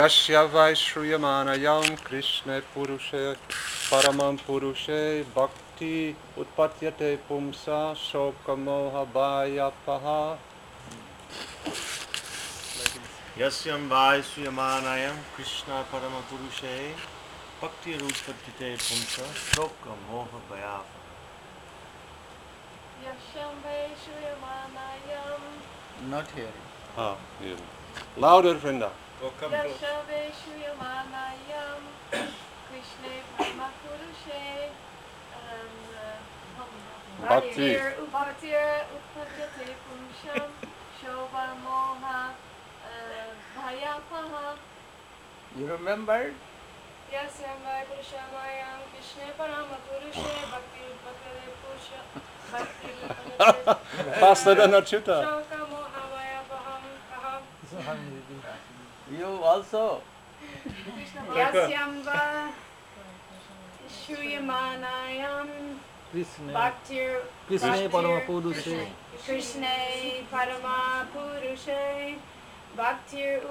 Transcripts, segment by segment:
Yasya Vaishruyamanayam Krishna Purushe Paramam Purushe Bhakti Utpatyate Pumsa Shoka Moha Bhayapaha. Yasyam Vaishruyamanayam Krishna Paramapurushe Bhakti Rupatite Pumsa Shoka Moha Bhayapaha. Yasyam Vaishruyamanayam. Not hearing. Ah, here. Louder, Vrinda. Yasyam Vaishruyamanayam Krishna Paramapurushe Bhakti. Bhaktir Utpatyate Pumsham Shobha Moha Bhayapaha. You remembered? Yasyam Vaishruyamanayam Krishna Paramapurushe Bhaktir Utpatyate Pumsham Faster than Achyuta. Shoka Moha Bhayapaha. You also. Yasyam Vaishruyamanayam Bhaktir Krishna Paramapurushe Krishna Paramapurushe Bhaktir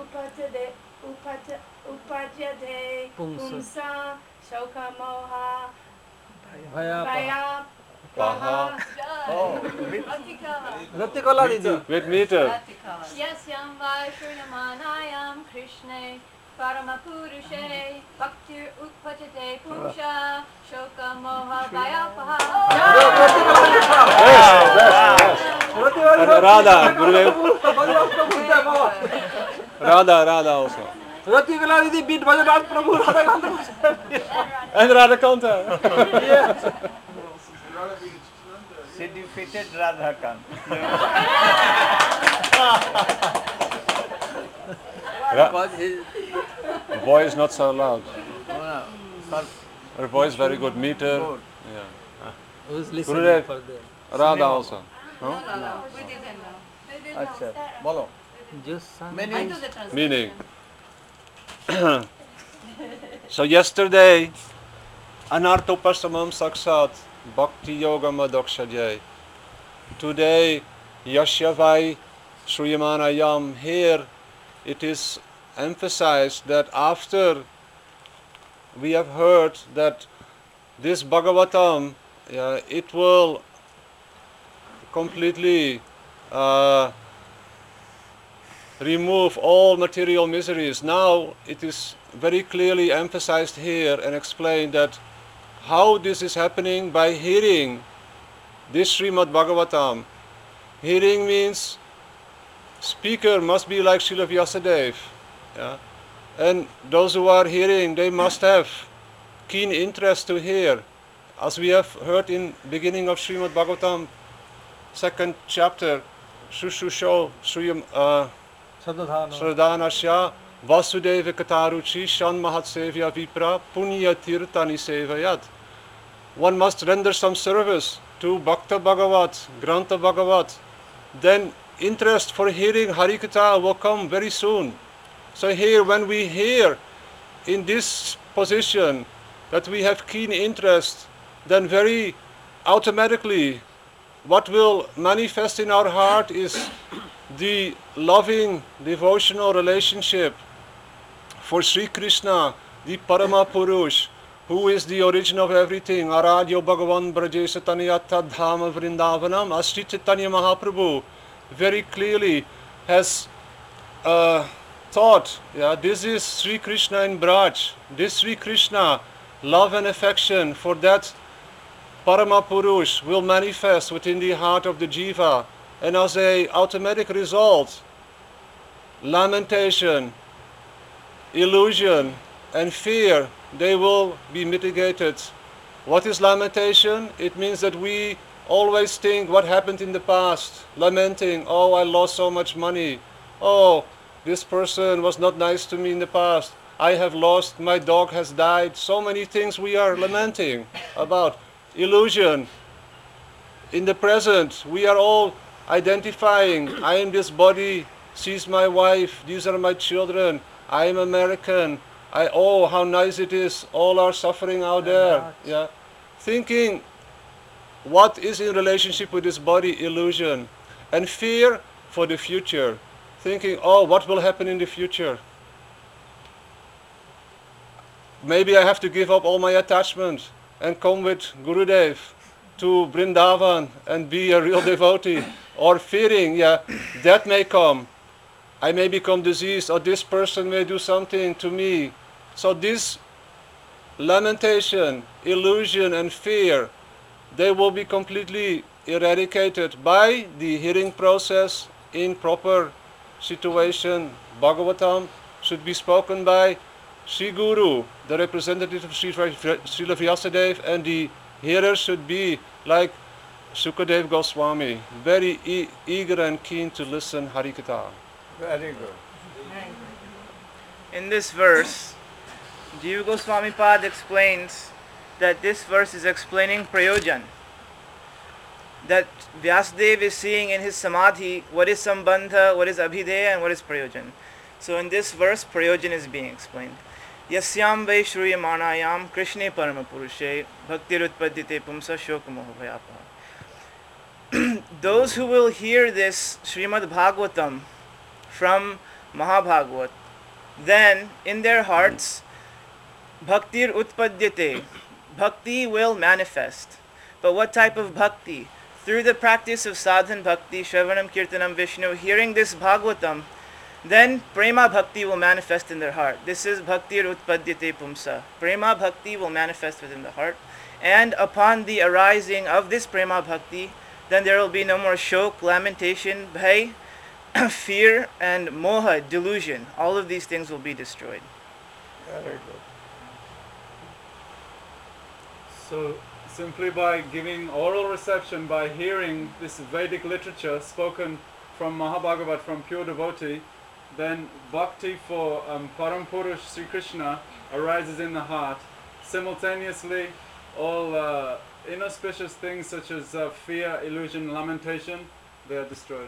Upatyate Pumsa Shoka Moha Bhayapaha. Bhayapaha. Oh, Ratikala Didi. With meter. Yasyam Vaishruyamanayam Krishna Paramapurushe Bhaktir Utpatyate Pumsa Shoka Moha Bhayapaha. And Radha, Gurudev. Radha also. Ratikala Didi beat Bhajarat Prabhu Radha. And Radha Kanta. she defeated Radhakan. Because his Voice not so loud. no, Her voice very good. Meter. good. Yeah. Who's Gurudev. listening for them? Radha also. Acha, bolo. Just some Meaning Meaning. So yesterday, Anartopasamam Saksat Bhakti Yoga Madokshajay. Today, Yashyavai Shruyamanayam. Here it is emphasized that after we have heard that this Bhagavatam, it will completely remove all material miseries. Now it is very clearly emphasized here and explained that how this is happening by hearing this Srimad Bhagavatam. Hearing means speaker must be like Srila Vyasadeva. Yeah? And those who are hearing, they must have keen interest to hear. As we have heard in beginning of Srimad Bhagavatam, second chapter, Shushusho Sradhanasya Vasudeva Kataruchi Shan Mahatsevya Vipra Punya Tirtani Sevayat. One must render some service to Bhakta Bhagavat, Grantha Bhagavat. Then interest for hearing Harikatha will come very soon. So here, when we hear in this position that we have keen interest, then very automatically what will manifest in our heart is the loving devotional relationship for Sri Krishna, the Parama Purush, who is the origin of everything. Aradyo Bhagavan Brajesha Taniyata Dhama Vrindavanam. As Sri Chaitanya Mahaprabhu very clearly has thought, this is Sri Krishna in Braj. This Sri Krishna, love and affection for that Parama Purush will manifest within the heart of the Jiva. And as a automatic result, lamentation, illusion, and fear, they will be mitigated. What is lamentation? It means that we always think what happened in the past, lamenting, oh, I lost so much money. Oh, this person was not nice to me in the past. I have lost, my dog has died. So many things we are lamenting about. Illusion. In the present, we are all identifying, I am this body, she's my wife, these are my children, I am American, oh, how nice it is, all are suffering out there. Yeah. Thinking what is in relationship with this body, illusion. And fear for the future. Thinking, oh, what will happen in the future? maybe I have to give up all my attachment and come with Gurudev to Vrindavan and be a real devotee. Or fearing, that may come. I may become diseased, or this person may do something to me. So this lamentation, illusion, and fear, they will be completely eradicated by the hearing process in proper situation. Bhagavatam should be spoken by Sri Guru, the representative of Srila Vyasadeva, and the hearer should be like Sukadev Goswami, very eager and keen to listen Harikatha. Very good. In this verse, Jiva Goswami Pad explains that this verse is explaining Prayojan. That Vyasadeva is seeing in his Samadhi what is Sambandha, what is Abhideya, and what is Prayojan. So in this verse, Prayojan is being explained. Yasyam vai shruyamanayam Krishne parama purushe bhaktirutpadyate pumsa shokamoha bhayapaha. Those who will hear this Srimad Bhagavatam from Mahabhagavat, then in their hearts, bhaktir utpadyate, bhakti will manifest. But what type of bhakti? Through the practice of sadhan bhakti, shravanam kirtanam Vishnu, hearing this Bhagavatam, then prema bhakti will manifest in their heart. This is bhaktir utpadyate pumsa. Prema bhakti will manifest within the heart. And upon the arising of this prema bhakti, then there will be no more shok, lamentation, bhay, fear, and moha, delusion. All of these things will be destroyed. Very good. So simply by giving oral reception, by hearing this Vedic literature spoken from Mahabhagavat, from pure devotee, then bhakti for Param Purush Sri Krishna arises in the heart. Simultaneously, all inauspicious things such as fear, illusion, lamentation, they are destroyed.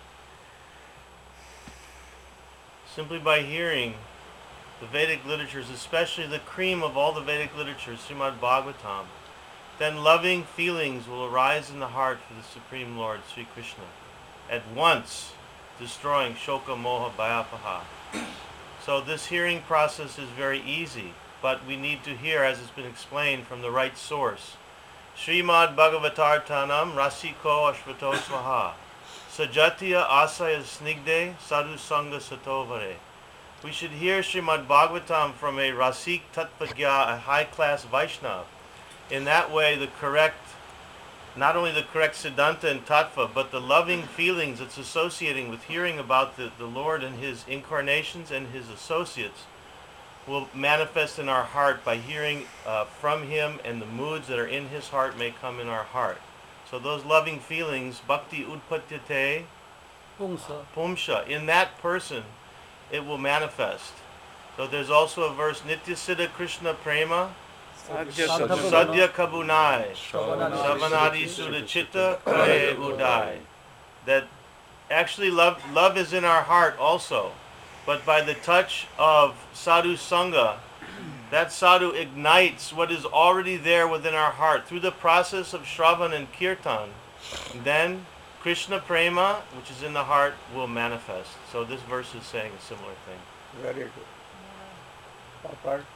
Simply by hearing the Vedic literatures, especially the cream of all the Vedic literatures, Srimad Bhagavatam, then loving feelings will arise in the heart for the Supreme Lord, Sri Krishna, at once destroying Shoka Moha Bhayapaha. So this hearing process is very easy, but we need to hear, as has been explained, from the right source. Srimad Bhagavatartanam Rasiko Ashvato Swaha Sajatiya Asaya Snigde Sadhu Sangha Satovare. We should hear Srimad Bhagavatam from a Rasik Tattvagya, a high-class Vaishnav. In that way, not only the correct Siddhanta and Tattva, but the loving feelings that's associating with hearing about the Lord and His incarnations and His associates will manifest in our heart by hearing from Him, and the moods that are in His heart may come in our heart. So those loving feelings, bhakti utpatyate pumsha, in that person it will manifest. So there's also a verse, Nitya Siddha Krishna Prema Sadhya Kabunai Savanadi Sudachitta Kare Udai. That actually love is in our heart also. But by the touch of sadhu sangha, that sadhu ignites what is already there within our heart through the process of shravan and kirtan. Then Krishna prema, which is in the heart, will manifest. So this verse is saying a similar thing. Very good. Papa?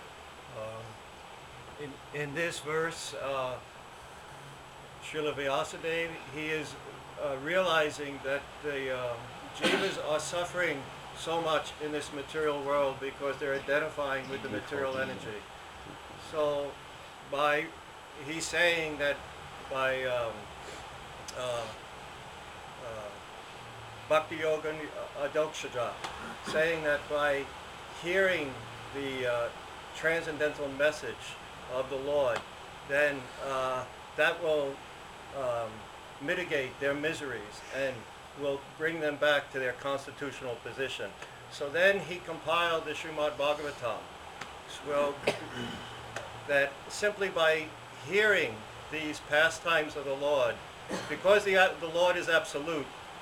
In this verse, Srila Vyasadeva, he is realizing that the jivas are suffering so much in this material world because they're identifying with the material energy. So he's saying that by Bhakti Yoga Adokshaja, saying that by hearing the transcendental message of the Lord, then that will mitigate their miseries and will bring them back to their constitutional position. So then he compiled the Srimad Bhagavatam. Well, that simply by hearing these pastimes of the Lord, because the Lord is absolute,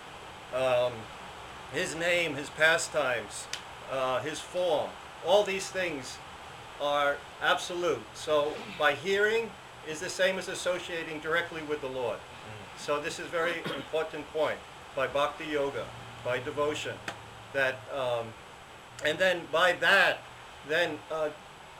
His name, His pastimes, His form, all these things are absolute. So by hearing is the same as associating directly with the Lord. So this is a very important point. By bhakti yoga, by devotion, that, and then by that, then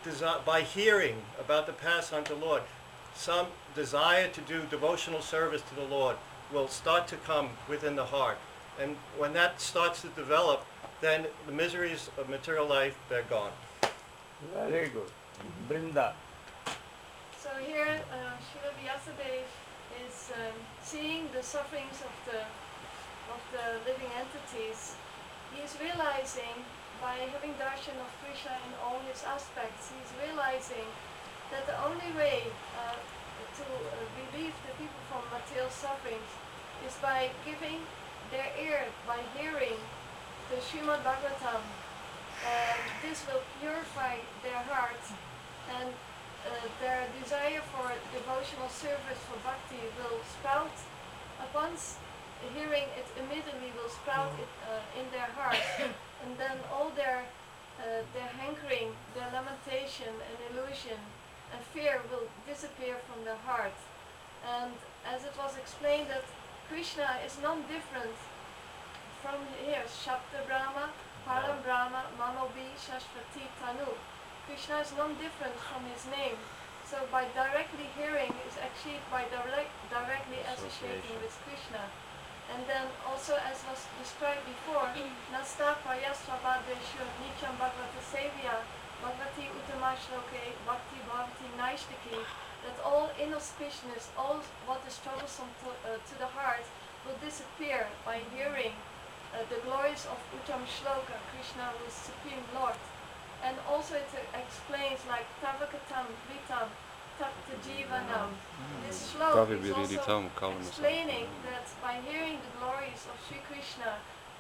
by hearing about the past unto the Lord, some desire to do devotional service to the Lord will start to come within the heart. And when that starts to develop, then the miseries of material life, they're gone. Very good. Brinda. So here, Srila Vyasadeva is seeing the sufferings of the living entities. He is realizing, by having darshan of Krishna in all his aspects, he is realizing that the only way to relieve the people from material sufferings is by giving their ear, by hearing the Srimad Bhagavatam. And this will purify their hearts, and their desire for devotional service, for bhakti, will sprout. Upon hearing it, immediately will sprout in their hearts, and then all their hankering, their lamentation and illusion and fear will disappear from their heart. And as it was explained, that Krishna is none different from here, Shabda Brahma, Param Brahma, Manobi, Shashvati Tanu. Krishna is none different from his name. So by directly hearing is actually by directly associating with Krishna. And then also, as was described before, Nasta Payasvabadeshu Nityam Bhagavata Sevya Bhagavati Uttama Shloke Bhakti Bhavati Naishtaki, that all inauspiciousness, all what is troublesome to the heart will disappear by hearing the glories of Uttam Shloka, Krishna who is Supreme Lord. And also it explains like Tavakatam Vitam Tapta Jivanam. This shloka is also explaining that by hearing the glories of Sri Krishna,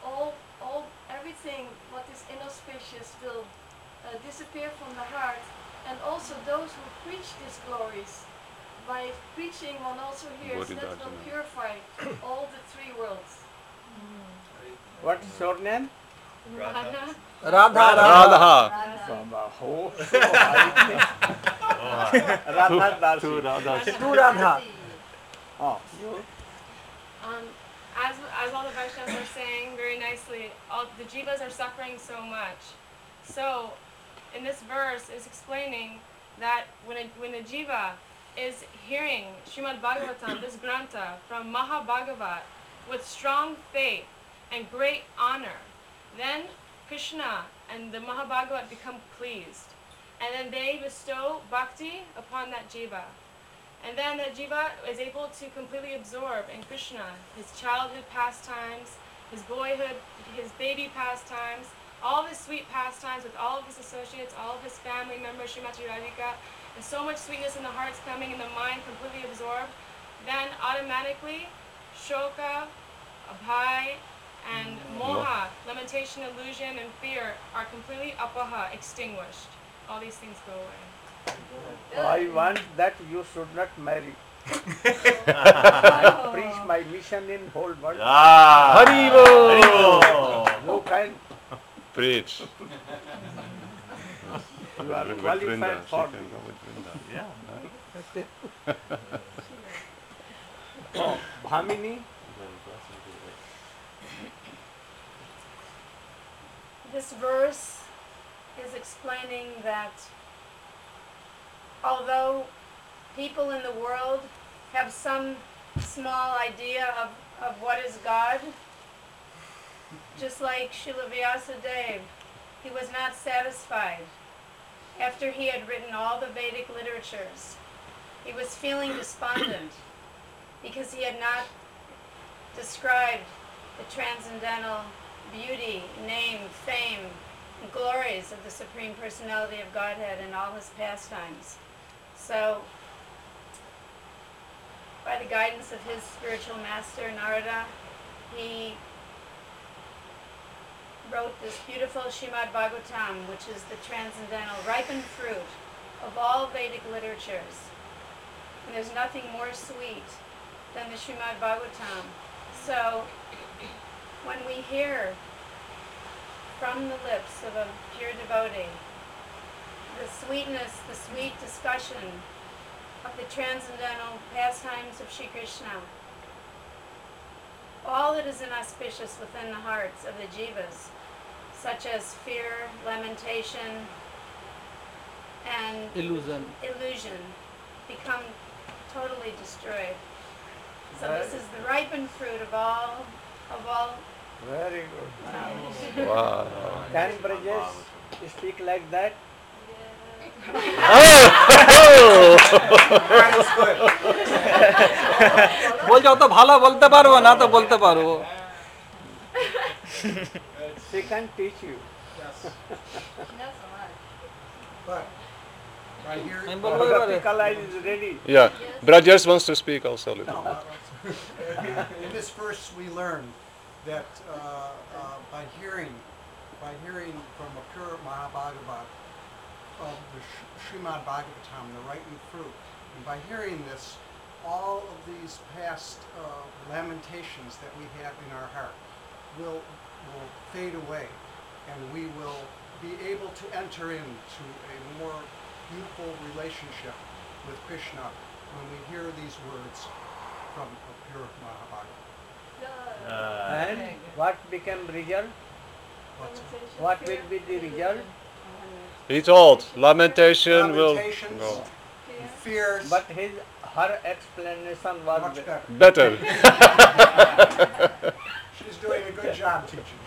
everything what is inauspicious will disappear from the heart. And also those who preach these glories, by preaching one also hears, that will purify all the three worlds. What is your name? Radha. Radha. Baba, oh, so Radha Dasi. Two Radhas. Two Radha. Oh, you? As all the Vaishnavas are saying very nicely, all the jivas are suffering so much. So, in this verse is explaining that when a jiva is hearing Srimad Bhagavatam, this grantha from Mahabhagavat, with strong faith and great honor, then Krishna and the Mahabhagavat become pleased. And then they bestow bhakti upon that jiva. And then the jiva is able to completely absorb in Krishna, his childhood pastimes, his boyhood, his baby pastimes, all of his sweet pastimes with all of his associates, all of his family members, Srimati Radhika, and so much sweetness in the heart's coming and the mind completely absorbed, then automatically shoka, abhay, and moha, lamentation, illusion, and fear are completely apaha, extinguished. All these things go away. I want that you should not marry. I preach my mission in whole world. Haribo! You can, Preach. you are With qualified Vrinda. She for can go with Vrinda. Yeah. oh, Bhamini. This verse is explaining that although people in the world have some small idea of what is God, just like Srila Vyasadeva, he was not satisfied. After he had written all the Vedic literatures, he was feeling despondent because he had not described the transcendental beauty, name, fame, and glories of the Supreme Personality of Godhead in all his pastimes. So, by the guidance of his spiritual master, Narada, he wrote this beautiful Srimad Bhagavatam, which is the transcendental ripened fruit of all Vedic literatures. And there's nothing more sweet than the Srimad Bhagavatam. So, when we hear from the lips of a pure devotee the sweetness, the sweet discussion of the transcendental pastimes of Shri Krishna, all that is inauspicious within the hearts of the jivas, such as fear, lamentation, illusion. illusion become totally destroyed. So this is the ripened fruit of all Very good. Wow. Can Brajesh speak like that? বলছে অত ভালো বলতে পারবো না তো বলতে পারবো। She can teach you. But by hearing, আমি বলবো এবারে Prakala is ready. Yeah. Brajesh wants to speak also a little. in this verse we learn that by hearing from a pure Mahabhagavat of the Srimad Bhagavatam, the ripened fruit, and by hearing this, all of these past lamentations that we have in our heart will fade away, and we will be able to enter into a more beautiful relationship with Krishna when we hear these words from a pure Mahabhagavata. And what became result? What will be the result? He told lamentation will Lamentations, go fears, But her explanation was much better. better. She's doing a good job teaching.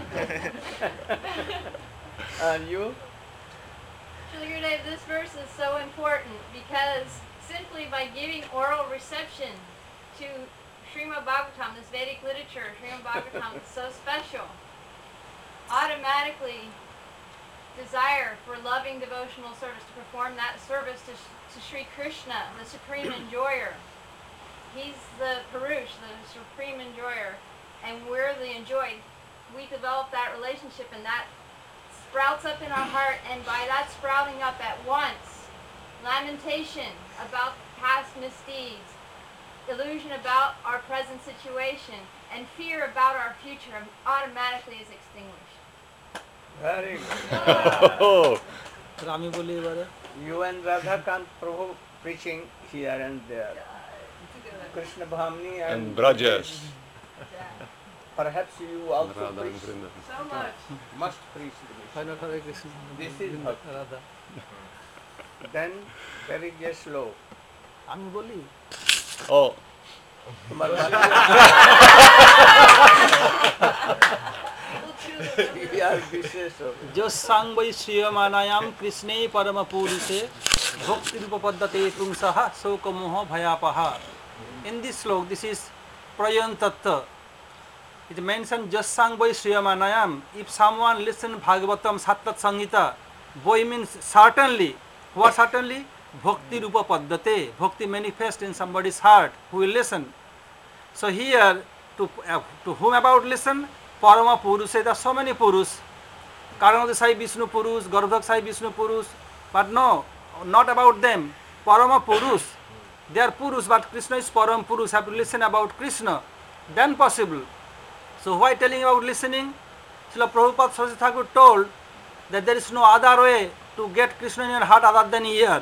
And you? Srila Gurudev, this verse is so important because simply by giving oral reception to Srimad Bhagavatam, this Vedic literature, Srimad Bhagavatam is so special. Automatically desire for loving devotional service, to perform that service to Sri Krishna, the supreme enjoyer. He's the Purush, the supreme enjoyer, and we're the enjoyed. We develop that relationship and that sprouts up in our heart, and by that sprouting up at once, lamentation about past misdeeds, illusion about our present situation, and fear about our future automatically is extinguished. Very good. Oh. আমি বলি এবারে You and Radhakant Prabhu preaching here and there. Krishna Bhamni And Brajesh. Perhaps you also Radha and preach, Vrindavan. So much. must preach this. Final Hare Krishna This is bhakti. Radha Then very slow. আমি বলি Oh. जोस्सांग वै श्रियमानायाम कृष्णे परम पुरुषे भक्ति रूप पद्धते पुंसः शोक मोह भयापः. In this slok, this is Prayan Tattva. It mentions Jossang Boi Sriyamanayam. If someone listen Bhagavatam Sattat Sangita, Boi means certainly. What certainly? Bhakti Rupa Paddhate. Bhakti manifest in somebody's heart who will listen. So here, to whom about listen? Parama Purusha. There are so many Purus. Karanada Sai Vishnu Purus, Garbhak Sai Vishnu Purus. But no, not about them. Parama Purus. They are Purus, but Krishna is Param Purus. Have to listen about Krishna. Then possible. So why telling about listening? Srila Prabhupada Saraswati Thakur told that there is no other way to get Krishna in your heart other than ear.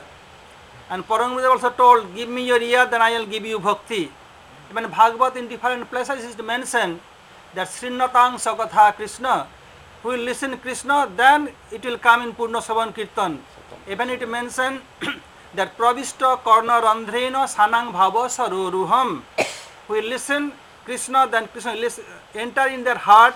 And Param also told, give me your ear, then I will give you bhakti. Even Bhagavad in different places is mentioned that Srinatang Sakatha Krishna, who will listen Krishna, then it will come in Purna Savan Kirtan. Even it mentioned that Pravishta Karna Randhrena Sanang Bhava Saroruham, who will listen Krishna, then Krishna will enter in their heart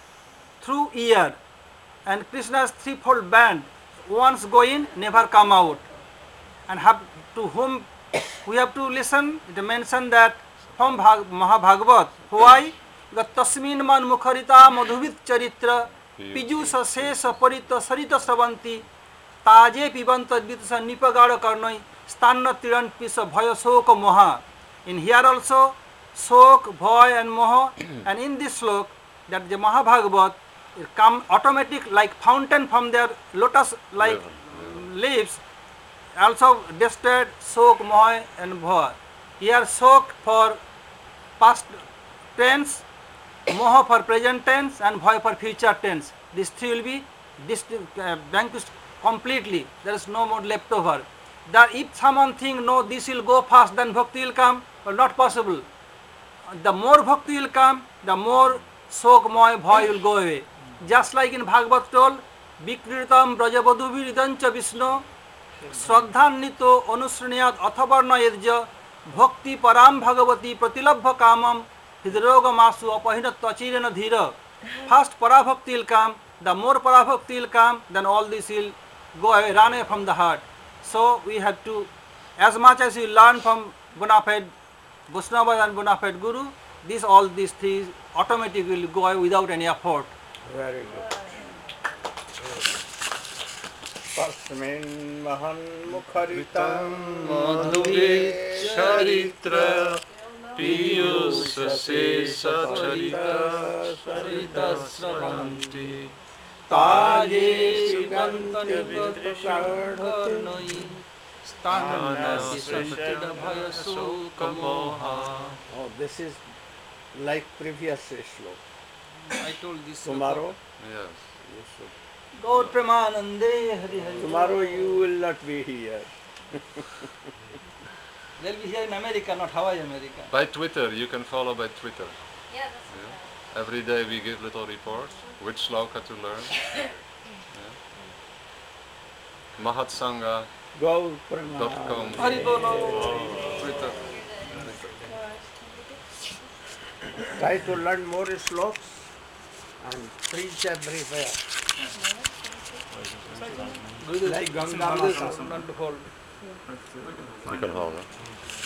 through ear. And Krishna's threefold band, once go in, never come out. And have to whom we have to listen, it mentioned that from Mahabhagavat, why? Tasmin man mukharita madhuvit charitra pijusa sesa parita sarita savanti taje pibanta vidsa nipagada karnai stanna tiran pisa bhaya soka moha. In here also, sok, bhaya and moha, and in this slok, that the Mahabhagavat come automatic like fountain from their lotus like leaves, also destroyed sok, moha and bhaya. Here sok for past tense, moha for present tense, and bhaya for future tense. These three will be vanquished completely. There is no more left over. That if someone think no, this will go fast, then bhakti will come. Well, not possible. The more bhakti will come, the more sok, moha, bhaya will go away. Just like in Bhagavad told, Vikritam Brajavadhu Vidancha Vishnu श्रद्धान्वितो अनुसृणयात् अथवर्णयेद्ज भक्ति पराम भगवती प्रतिलभ्य कामम हृदरोगमासु अपहिनत्वचिरेण धीर. First parabhakti will come, the more parabhakti will come, then all this will go away, run away from the heart. So we have to, as much as we learn from bona fide Vaishnava and bona fide Guru, all these things automatically will go away without any effort. Very good. Tasmin mahan mukharitam madhuri charitra piyusase sacharita sarita sravanti Taje sugantani prasadhanoi stanasi samtida bhayaso kamoha. Oh, this is like previous sloka. I told this Tomorrow? Yes. You should. Gaur Premanande Hari Hari. Tomorrow you will not be here. They'll be here in America, not Hawaii, America. By Twitter, you can follow by Twitter. Yeah, that's Yeah. Every day we give little reports, which sloka to learn. Mahatsanga.com Gaur Premanande. Hari Bolo. Twitter. Try to learn more sloks and preach everywhere. Like Ganga Mata. Not to hold. You can hold it.